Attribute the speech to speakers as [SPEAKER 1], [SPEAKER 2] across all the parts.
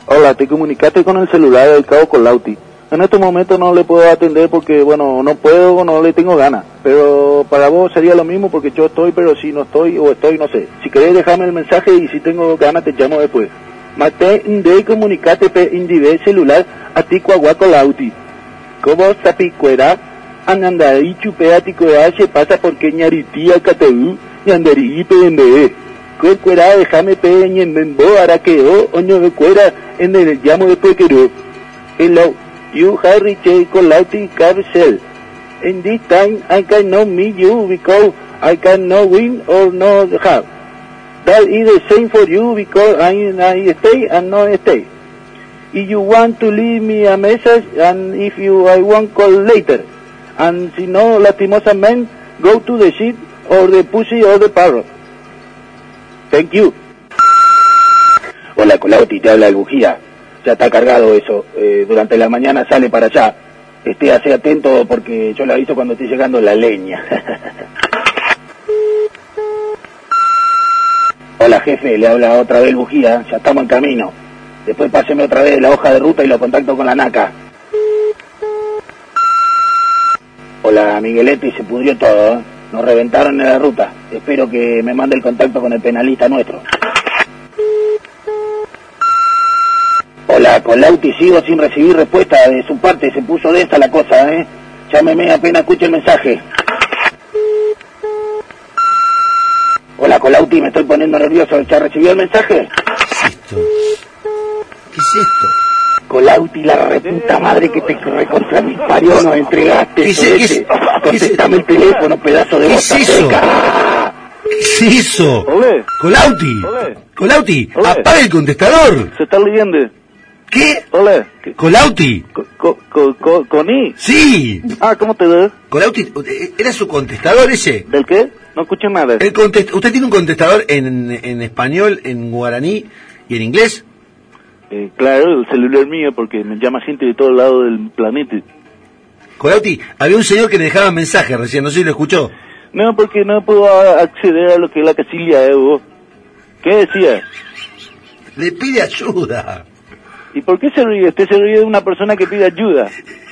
[SPEAKER 1] Hola, te comunicaste con el celular del cabo Colauti. En estos momentos no le puedo atender porque, bueno, no puedo, no le tengo ganas. Pero para vos sería lo mismo porque yo estoy, pero si no estoy o estoy, no sé. Si querés dejarme el mensaje y si tengo ganas te llamo después. Mate de comunicate pe indive celular a ti cuagua Colauti. ¿Cómo sapicuera? Anandari chupea ticoea se pasa porque ñaritía cateu ñandari pende. Cuera déjame pe ñembo araqueo oño de cuera en el llamo de pequero. Hello, you have reached Colauti Carousel. In this time I cannot meet you because I cannot win or not have. That is the same for you because I stay and not stay. If you want to leave me a message and if I want call later. And si no, lastimosamente, go to the shit or the pussy or the parrot. Thank you.
[SPEAKER 2] Hola, Colauti, te habla el bujía. Ya está cargado eso. Durante la mañana sale para allá. Esté atento porque yo le aviso cuando esté llegando la leña. Hola, jefe, le habla otra vez el bujía. Ya estamos en camino. Después páseme otra vez la hoja de ruta y lo contacto con la NACA. Hola, Migueletti, se pudrió todo, ¿eh? Nos reventaron en la ruta. Espero que me mande el contacto con el penalista nuestro. Hola, Colauti, sigo sin recibir respuesta de su parte. Se puso de esta la cosa, ¿eh? Llámeme apenas escuche el mensaje. Hola, Colauti, me estoy poniendo nervioso. ¿Ya recibió el mensaje?
[SPEAKER 3] ¿Qué es esto?
[SPEAKER 2] Colauti, la reputa madre que te recontra mis parió, nos entregaste.
[SPEAKER 3] ¿Qué es?
[SPEAKER 2] Contestame el teléfono, pedazo de bosta seca.
[SPEAKER 3] ¿Qué es eso?
[SPEAKER 1] Olé.
[SPEAKER 3] Colauti.
[SPEAKER 1] Olé.
[SPEAKER 3] Colauti,
[SPEAKER 1] Olé.
[SPEAKER 3] apaga el contestador.
[SPEAKER 1] Se está leyendo.
[SPEAKER 3] ¿Qué?
[SPEAKER 1] Hola.
[SPEAKER 3] Colauti.
[SPEAKER 1] ¿Coní?
[SPEAKER 3] Sí.
[SPEAKER 1] Ah, ¿cómo te ves?
[SPEAKER 3] Colauti, ¿era su contestador ese?
[SPEAKER 1] ¿Del qué? No escuché nada.
[SPEAKER 3] ¿Usted tiene un contestador en español, en guaraní y en inglés?
[SPEAKER 1] Claro, el celular mío porque me llama gente de todos lados del planeta.
[SPEAKER 3] Colauti, había un señor que le dejaba mensajes recién, no sé si lo escuchó.
[SPEAKER 1] No, porque no puedo acceder a lo que es la casilla de vos. ¿Qué decía?
[SPEAKER 3] Le pide ayuda.
[SPEAKER 1] ¿Y por qué se ríe? Usted se ríe de una persona que pide ayuda.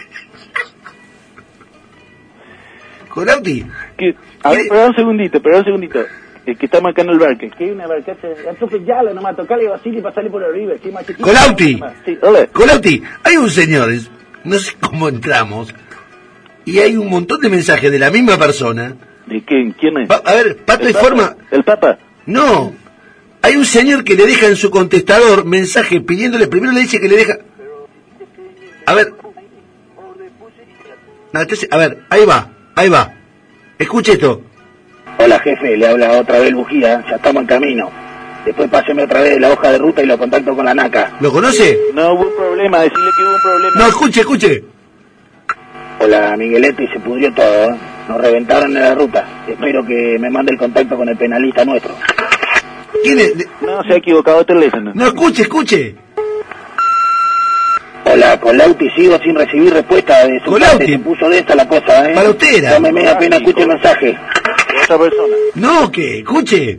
[SPEAKER 3] Colauti.
[SPEAKER 1] A ver, espera un segundito. Que estamos acá en el barco. Que hay una barcaza. Atropellalo nomás, tocale a Basili para salir por arriba.
[SPEAKER 3] Colauti.
[SPEAKER 1] Sí, hola.
[SPEAKER 3] Colauti, hay un señor, no sé cómo entramos, y hay un montón de mensajes de la misma persona.
[SPEAKER 1] ¿De quién? ¿Quién es?
[SPEAKER 3] A ver, Pato y Forma.
[SPEAKER 1] ¿El Papa?
[SPEAKER 3] No. Hay un señor que le deja en su contestador mensaje pidiéndole, primero le dice que le deja... A ver. No, entonces, a ver, ahí va. Escuche esto.
[SPEAKER 2] Hola, jefe, le habla otra vez el bujía. Ya estamos en camino. Después páseme otra vez la hoja de ruta y lo contacto con la NACA.
[SPEAKER 3] ¿Lo conoce?
[SPEAKER 1] No hubo un problema, decirle que hubo un problema.
[SPEAKER 3] No, escuche.
[SPEAKER 2] Hola, Migueletti, se pudrió todo, ¿eh? Nos reventaron en la ruta. Espero que me mande el contacto con el penalista nuestro.
[SPEAKER 3] ¿Quién es?
[SPEAKER 1] No, se ha equivocado el teléfono.
[SPEAKER 3] No, escuche.
[SPEAKER 2] Hola, Colauti, sigo sin recibir respuesta de su
[SPEAKER 3] Colauti.
[SPEAKER 2] parte. Se puso de esta la cosa, ¿eh?
[SPEAKER 3] Para usted era.
[SPEAKER 2] Llámeme apenas escuche el mensaje.
[SPEAKER 1] Otra persona.
[SPEAKER 3] No, que escuche.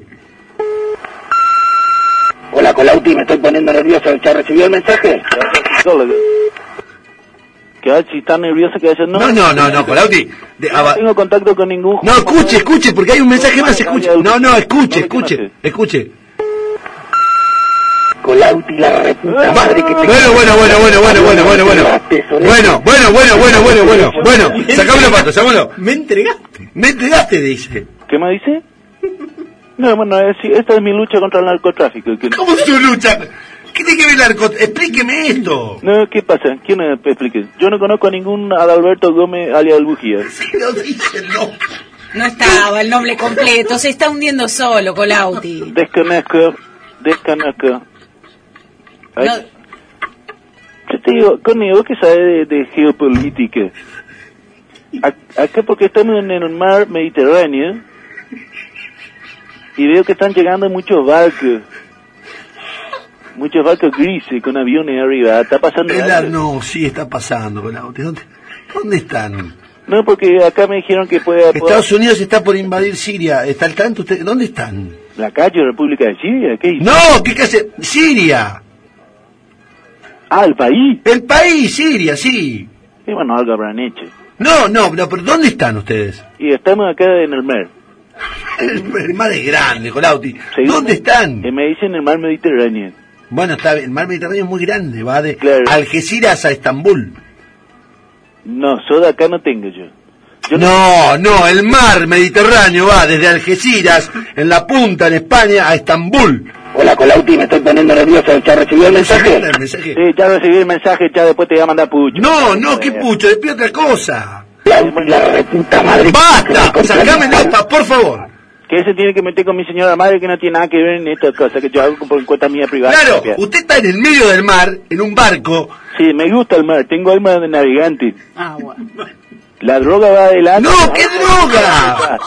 [SPEAKER 2] Hola, Colauti, me estoy poniendo nervioso. ¿Ya recibió el mensaje?
[SPEAKER 1] Que a ver si está nervioso que a veces no.
[SPEAKER 3] No, Colauti.
[SPEAKER 1] No tengo contacto con ningún...
[SPEAKER 3] No, escuche, porque hay un mensaje más, escuche. No, escuche.
[SPEAKER 2] Colauti, la reputa madre que te...
[SPEAKER 3] Bueno, sacámoslo, Pato, sacámoslo.
[SPEAKER 4] Me entregaste.
[SPEAKER 3] Me entregaste, dice.
[SPEAKER 1] ¿Qué me dice? No, bueno, esta es mi lucha contra el narcotráfico.
[SPEAKER 3] ¿Cómo su lucha? ¿Qué tiene que ver el narcotráfico? Explíqueme esto.
[SPEAKER 1] No, ¿qué pasa? ¿Quién me explique? Yo no conozco a ningún Adalberto Gómez alias el Bujía.
[SPEAKER 3] Sí, lo dice, no.
[SPEAKER 5] No estaba el nombre completo, se está hundiendo solo, Colauti.
[SPEAKER 1] Desconozco. Ay,
[SPEAKER 5] No.
[SPEAKER 1] Yo te digo, conmigo que sabes de geopolítica. Acá porque estamos en el mar Mediterráneo y veo que están llegando muchos barcos grises con aviones arriba. ¿Está pasando algo?
[SPEAKER 3] No, sí está pasando, Colauti. ¿Dónde están?
[SPEAKER 1] No, porque acá me dijeron que puede...
[SPEAKER 3] Estados Unidos está por invadir Siria. ¿Está al tanto usted? ¿Dónde están?
[SPEAKER 1] ¿La calle República de Siria? ¿Qué hizo?
[SPEAKER 3] No, ¿qué hace? Siria.
[SPEAKER 1] Ah, el país.
[SPEAKER 3] El país, Siria, sí.
[SPEAKER 1] Y bueno, algo habrán hecho.
[SPEAKER 3] No, pero ¿dónde están ustedes?
[SPEAKER 1] Y estamos acá en el mar.
[SPEAKER 3] El mar es grande, Colauti.
[SPEAKER 1] Según
[SPEAKER 3] ¿Dónde están?
[SPEAKER 1] me dicen el mar Mediterráneo.
[SPEAKER 3] Bueno, está bien, el mar Mediterráneo es muy grande, va de
[SPEAKER 1] Claro.
[SPEAKER 3] Algeciras a Estambul.
[SPEAKER 1] No, soda acá no tengo yo.
[SPEAKER 3] No, el mar Mediterráneo va desde Algeciras, en la punta, en España, a Estambul.
[SPEAKER 2] Hola, Colauti, me estoy poniendo nervioso. ¿Ya recibió el mensaje?
[SPEAKER 3] El mensaje.
[SPEAKER 1] Sí, ya recibí el mensaje, ya después te voy a mandar pucho.
[SPEAKER 3] No, qué pucho, despide otra cosa.
[SPEAKER 2] La reputa madre.
[SPEAKER 3] ¡Basta! ¡Sacame nota, por favor!
[SPEAKER 1] Que se tiene que meter con mi señora madre que no tiene nada que ver en esta cosa que yo hago por cuenta mía privada.
[SPEAKER 3] Claro,
[SPEAKER 1] propia.
[SPEAKER 3] usted está en el medio del mar, en un barco.
[SPEAKER 1] Sí, me gusta el mar, tengo alma de navegante.
[SPEAKER 5] Ah, bueno.
[SPEAKER 1] La droga va adelante.
[SPEAKER 3] ¡No, qué droga!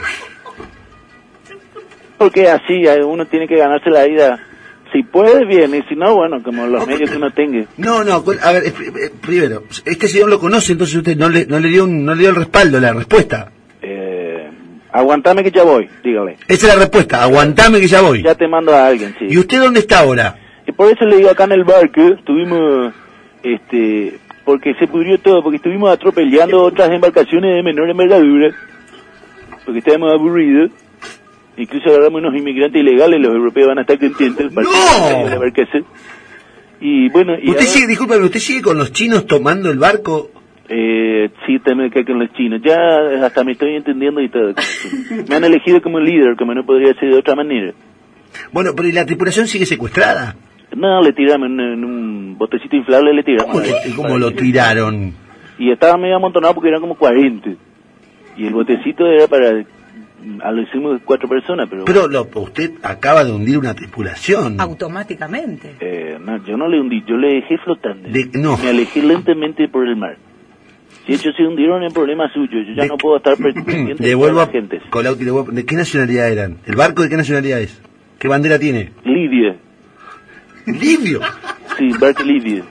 [SPEAKER 1] Porque así uno tiene que ganarse la vida. Si puede, bien, y si no, bueno, como los medios que uno tenga.
[SPEAKER 3] No, a ver, primero, este señor lo conoce, entonces usted no le dio el respaldo, la respuesta.
[SPEAKER 1] Aguantame que ya voy, dígale.
[SPEAKER 3] Esa es la respuesta, aguantame que ya voy.
[SPEAKER 1] Ya te mando a alguien, sí.
[SPEAKER 3] ¿Y usted dónde está ahora?
[SPEAKER 1] Y por eso le digo acá en el barco, estuvimos, porque se pudrió todo, porque estuvimos atropellando otras embarcaciones de menor envergadura, porque estábamos aburridos. Incluso agarramos unos inmigrantes ilegales, los europeos van a estar contentos.
[SPEAKER 3] ¡No!
[SPEAKER 1] De ver qué hacer. Y bueno... Y
[SPEAKER 3] ¿Usted sigue, discúlpame, usted sigue con los chinos tomando el barco?
[SPEAKER 1] Sí, también acá con los chinos. Ya hasta me estoy entendiendo y todo. Me han elegido como líder, como no podría ser de otra manera.
[SPEAKER 3] Bueno, pero ¿y la tripulación sigue secuestrada?
[SPEAKER 1] No, le tiramos en un botecito inflable, le tiramos.
[SPEAKER 3] ¿Cómo lo tiraron?
[SPEAKER 1] Y estaba medio amontonado porque eran como 40. Y el botecito era para... lo hicimos 4 personas, pero...
[SPEAKER 3] Pero usted acaba de hundir una tripulación.
[SPEAKER 5] Automáticamente.
[SPEAKER 1] No, yo no le hundí, yo le dejé flotando.
[SPEAKER 3] No.
[SPEAKER 1] Me alejé lentamente por el mar. Si ellos se hundieron, es problema suyo. Yo ya no puedo estar pendiente de
[SPEAKER 3] Devuelvo
[SPEAKER 1] la
[SPEAKER 3] a
[SPEAKER 1] gente.
[SPEAKER 3] Colauti, ¿de qué nacionalidad eran? ¿El barco de qué nacionalidad es? ¿Qué bandera tiene?
[SPEAKER 1] Libia.
[SPEAKER 3] Libio.
[SPEAKER 1] Sí, barco Libia.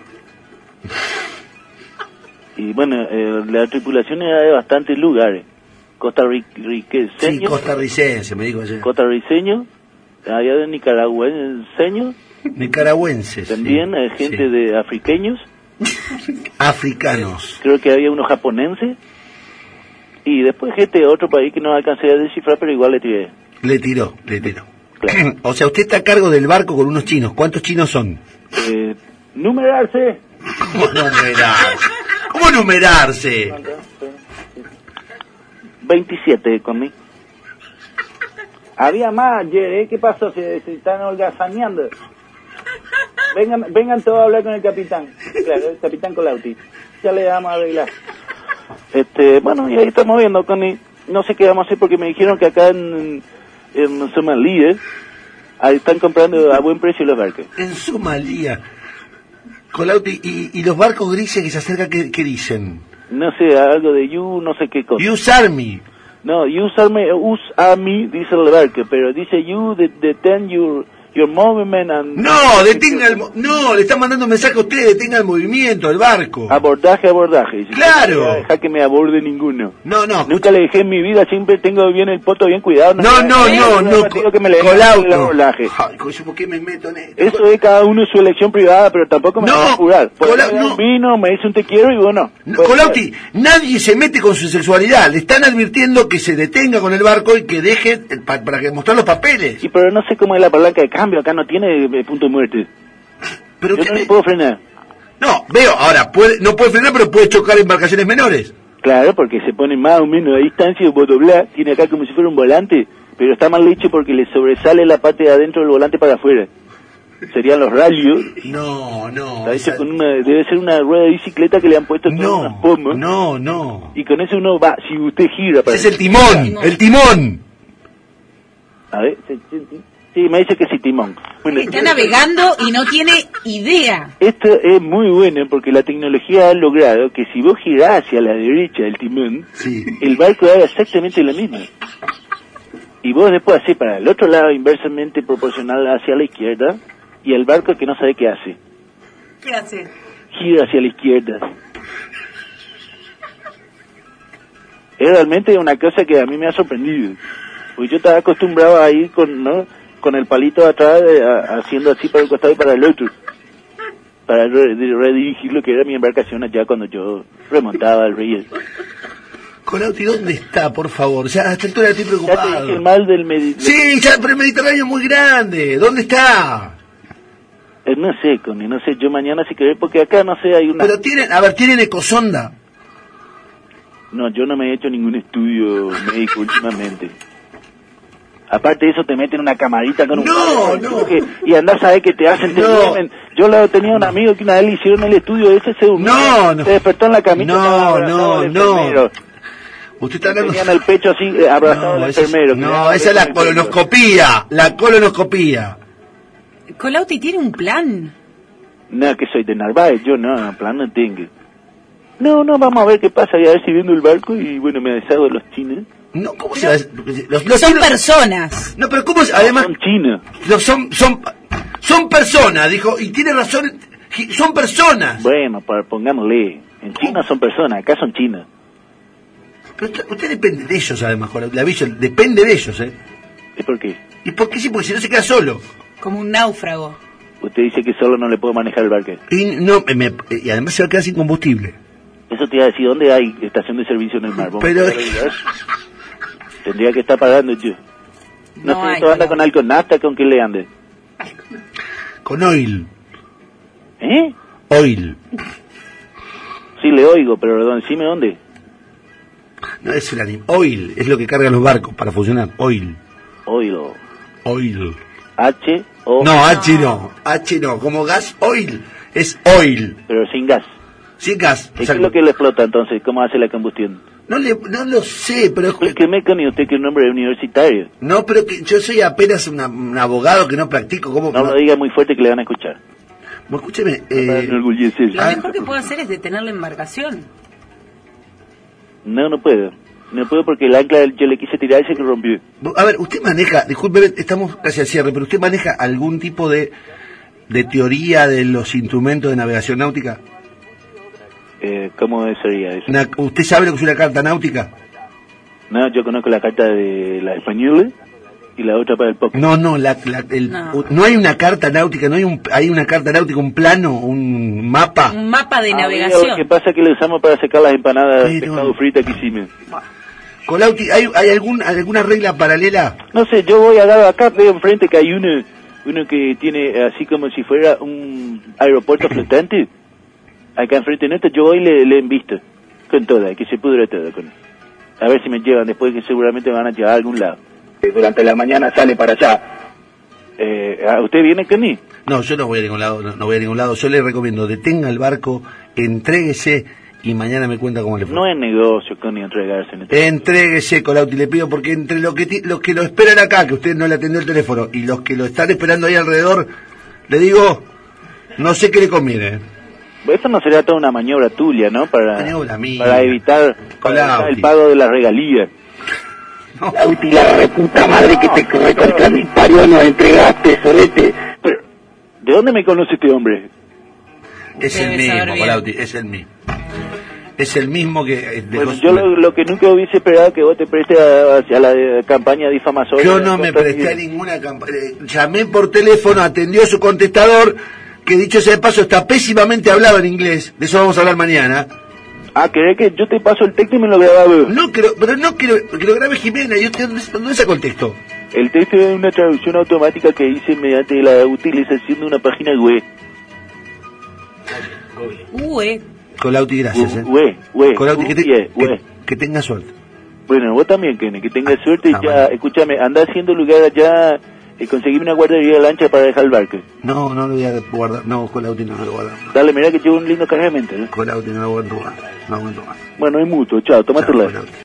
[SPEAKER 1] Y bueno, la tripulación era de bastantes lugares. Costarricense.
[SPEAKER 3] Sí, costarricense, me dijo ayer.
[SPEAKER 1] Costarriceño, allá de nicaragüenseño.
[SPEAKER 3] Nicaragüenses.
[SPEAKER 1] También
[SPEAKER 3] sí,
[SPEAKER 1] hay gente
[SPEAKER 3] sí.
[SPEAKER 1] de afriqueños.
[SPEAKER 3] Africanos.
[SPEAKER 1] Creo que había unos japoneses. Y después gente de otro país que no alcancé a descifrar, pero igual le tiré.
[SPEAKER 3] Le tiró.
[SPEAKER 1] Claro.
[SPEAKER 3] O sea, usted está a cargo del barco con unos chinos. ¿Cuántos chinos son?
[SPEAKER 1] Numerarse.
[SPEAKER 3] ¿Cómo numerarse?
[SPEAKER 1] 27 conmigo. Había más ayer, ¿Qué pasó? Se están holgazaneando. Vengan todos a hablar con el capitán. Claro, el capitán Colauti. Ya le vamos a arreglar. Bueno, y ahí estamos viendo, Connie. No sé qué vamos a hacer porque me dijeron que acá en Somalia ahí están comprando a buen precio los barcos.
[SPEAKER 3] En Somalia. Colauti, ¿y los barcos grises que se acercan, qué dicen?
[SPEAKER 1] No sé, algo de you, no sé qué cosa.
[SPEAKER 3] US Army.
[SPEAKER 1] No, US Army dice el barco, pero dice you detain your movement and...
[SPEAKER 3] No, detenga no, le están mandando un mensaje a usted, detenga el movimiento del barco.
[SPEAKER 1] Abordaje. Dice,
[SPEAKER 3] Claro.
[SPEAKER 1] No voy a dejar que me aborde ninguno.
[SPEAKER 3] No.
[SPEAKER 1] Nunca le dejé en mi vida, siempre tengo bien el poto bien cuidado.
[SPEAKER 3] No,
[SPEAKER 1] Digo que me le deje el abordaje.
[SPEAKER 3] Ay, ¿por qué me meto en esto?
[SPEAKER 1] Eso es cada uno su elección privada, pero tampoco me va a jurar.
[SPEAKER 3] No.
[SPEAKER 1] Vino, me dice un te quiero y bueno.
[SPEAKER 3] Colauti, nadie se mete con su sexualidad. Le están advirtiendo que se detenga con el barco y que deje para que mostrar los papeles.
[SPEAKER 1] Sí, pero no sé cómo es la palanca de cambio, acá no tiene punto de muerte.
[SPEAKER 3] Pero
[SPEAKER 1] yo no le puedo frenar.
[SPEAKER 3] No, veo, ahora, no puede frenar, pero puede chocar embarcaciones menores.
[SPEAKER 1] Claro, porque se pone más o menos a distancia y doblar, tiene acá como si fuera un volante, pero está mal hecho porque le sobresale la parte de adentro del volante para afuera. Serían los radios.
[SPEAKER 3] No.
[SPEAKER 1] Está hecho con debe ser una rueda de bicicleta que le han puesto con unas pomas.
[SPEAKER 3] No.
[SPEAKER 1] Y con eso uno va, si usted gira para...
[SPEAKER 3] Ese es el timón.
[SPEAKER 1] A ver, sí, me dice que sí, timón. Bueno,
[SPEAKER 5] está navegando y no tiene idea.
[SPEAKER 1] Esto es muy bueno porque la tecnología ha logrado que si vos girás hacia la derecha del timón,
[SPEAKER 3] sí,
[SPEAKER 1] el barco haga exactamente lo mismo. Y vos después hacés para el otro lado inversamente proporcional hacia la izquierda, y el barco que no sabe qué hace.
[SPEAKER 5] ¿Qué hace?
[SPEAKER 1] Gira hacia la izquierda. Es realmente una cosa que a mí me ha sorprendido. Porque yo estaba acostumbrado a ir con el palito de atrás, haciendo así para el costado y para el otro. para redirigir lo que era mi embarcación allá cuando yo remontaba al río.
[SPEAKER 3] Colauti, ¿dónde está, por favor? Ya a esta altura estoy
[SPEAKER 1] Ya te
[SPEAKER 3] preocupado.
[SPEAKER 1] dije el mal del Mediterráneo.
[SPEAKER 3] Sí, ya, pero el Mediterráneo es muy grande. ¿Dónde está?
[SPEAKER 1] No sé, Connie, no sé, yo mañana si querés, porque acá no sé, hay una...
[SPEAKER 3] Pero tienen ecosonda.
[SPEAKER 1] No, yo no me he hecho ningún estudio médico últimamente. Aparte de eso, te meten una camarita con un...
[SPEAKER 3] No.
[SPEAKER 1] Y andás a ver que te hacen... te
[SPEAKER 3] No.
[SPEAKER 1] duermen. Yo tenía un amigo que una vez le hicieron el estudio ese, se durmió,
[SPEAKER 3] No.
[SPEAKER 1] se despertó en la camita.
[SPEAKER 3] No.
[SPEAKER 1] Enfermero.
[SPEAKER 3] Usted está hablando...
[SPEAKER 1] Tenían el pecho así, abrazado al enfermero.
[SPEAKER 3] Esa es la colonoscopía. La colonoscopía.
[SPEAKER 5] Colauti tiene un plan.
[SPEAKER 1] No, que soy de Narváez, yo no, en plan no tengo. No, vamos a ver qué pasa, y a ver si viendo el barco y bueno, me deshago de los chinos.
[SPEAKER 3] No, ¿cómo se va a decir? Los
[SPEAKER 5] Son
[SPEAKER 3] chinos-
[SPEAKER 5] personas.
[SPEAKER 3] No, pero ¿cómo? Además,
[SPEAKER 1] Son chinos.
[SPEAKER 3] son personas, dijo, y tiene razón, son personas.
[SPEAKER 1] Bueno, pongámosle, en China son personas, acá son chinos.
[SPEAKER 3] Pero usted depende de ellos, además, Colauti, le aviso, depende de ellos, ¿eh?
[SPEAKER 1] ¿Y por qué?
[SPEAKER 3] ¿Y por qué sí? Porque si no se queda solo.
[SPEAKER 5] Como un náufrago.
[SPEAKER 1] Usted dice que solo no le puedo manejar el barco.
[SPEAKER 3] Y además se va a quedar sin combustible.
[SPEAKER 1] Eso te iba a decir, ¿dónde hay estación de servicio en el mar? ¿Vos
[SPEAKER 3] Pero-
[SPEAKER 1] me podés ayudar? Tendría que estar pagando yo. No sé,
[SPEAKER 5] hay,
[SPEAKER 1] esto anda
[SPEAKER 5] Colauti.
[SPEAKER 1] con algo nafta, ¿con qué le ande?
[SPEAKER 3] Con oil.
[SPEAKER 1] ¿Eh?
[SPEAKER 3] Oil.
[SPEAKER 1] Sí, le oigo, pero decime dónde.
[SPEAKER 3] No es el anime. Oil es lo que cargan los barcos para funcionar. Oil.
[SPEAKER 1] Oilo.
[SPEAKER 3] Oil.
[SPEAKER 1] H-O...
[SPEAKER 3] No, H no. Como gas, oil. Es oil.
[SPEAKER 1] Pero sin gas.
[SPEAKER 3] Sin gas.
[SPEAKER 1] ¿Qué es lo que le explota entonces? ¿Cómo hace la combustión?
[SPEAKER 3] No lo sé, pero...
[SPEAKER 1] Explíqueme, Connie, usted que es un hombre universitario.
[SPEAKER 3] No, pero que yo soy apenas un abogado que no practico. ¿Cómo?
[SPEAKER 1] No lo diga muy fuerte que le van a escuchar.
[SPEAKER 3] Bueno, escúcheme.
[SPEAKER 1] Para enorgullecer.
[SPEAKER 5] Lo mejor que puede hacer es detener la embarcación.
[SPEAKER 1] No puedo. No puedo porque el ancla yo le quise tirar y se rompió.
[SPEAKER 3] A ver, usted maneja, disculpe, estamos casi al cierre, pero usted maneja algún tipo de teoría de los instrumentos de navegación náutica.
[SPEAKER 1] ¿Cómo sería eso?
[SPEAKER 3] ¿Usted sabe lo que es una carta náutica?
[SPEAKER 1] No, yo conozco la carta de la española y la otra para el pop.
[SPEAKER 3] No, no hay una carta náutica, hay una carta náutica, un plano, un mapa.
[SPEAKER 5] Un mapa de
[SPEAKER 1] Lo
[SPEAKER 5] navegación.
[SPEAKER 1] que pasa es que le usamos para secar las empanadas de
[SPEAKER 3] Sí,
[SPEAKER 1] pescado
[SPEAKER 3] no.
[SPEAKER 1] frita que hicimos.
[SPEAKER 3] Colauti, ¿hay alguna regla paralela?
[SPEAKER 1] No sé, yo voy a dar acá, veo enfrente que hay uno que tiene así como si fuera un aeropuerto flotante. Acá enfrente en esto, yo voy y le invisto. Con toda, que se pudra todo. A ver si me llevan después, que seguramente me van a llevar a algún lado. Durante la mañana sale para allá. ¿Usted viene conmigo?
[SPEAKER 3] No, yo no voy a ningún lado, no voy a ningún lado. Yo le recomiendo, detenga el barco, entréguese y mañana me cuenta cómo le fue.
[SPEAKER 1] No es negocio, Connie, entregarse.
[SPEAKER 3] Entréguese, Colauti, le pido, porque entre los que lo esperan acá, que usted no le atendió el teléfono, y los que lo están esperando ahí alrededor, le digo, no sé qué le conviene.
[SPEAKER 1] Eso no sería toda una maniobra tuya, ¿no?
[SPEAKER 3] Maniobra mía.
[SPEAKER 1] Para evitar el pago de la regalía.
[SPEAKER 3] No.
[SPEAKER 2] Lauti, la reputa madre que te recortan y parió, nos entregaste, solete.
[SPEAKER 1] Pero, ¿de dónde me conoce este hombre?
[SPEAKER 3] Es el
[SPEAKER 5] Debe saber
[SPEAKER 3] mismo,
[SPEAKER 5] bien.
[SPEAKER 3] Colauti, es el mismo. Es el mismo que...
[SPEAKER 1] Bueno, yo lo que nunca hubiese esperado que vos te prestes hacia la campaña difamatoria.
[SPEAKER 3] Yo no me presté a ninguna campaña. Llamé por teléfono, atendió su contestador, que dicho sea de paso está pésimamente hablado en inglés. De eso vamos a hablar mañana.
[SPEAKER 1] ¿querés que yo te paso el texto y me lo grababa?
[SPEAKER 3] No quiero, pero no quiero que lo grabe Jimena. ¿Dónde saco el texto?
[SPEAKER 1] El texto es una traducción automática que hice mediante la utilización de una página web.
[SPEAKER 3] Colauti, gracias. Colauti, que tenga suerte.
[SPEAKER 1] Bueno, vos también, Kenny, que tengas suerte.
[SPEAKER 3] Ah,
[SPEAKER 1] Ya,
[SPEAKER 3] bueno.
[SPEAKER 1] escúchame, anda haciendo lugar allá, conseguime una guardería de lancha para dejar el barco.
[SPEAKER 3] No lo voy a guardar. No, Colauti no lo voy a guardar.
[SPEAKER 1] Dale, mira que llevo un lindo cargamento.
[SPEAKER 3] Colauti no lo aguanto más. No aguanto más.
[SPEAKER 1] Bueno, hay mucho, chao, tómatela.
[SPEAKER 3] Chao, Colauti.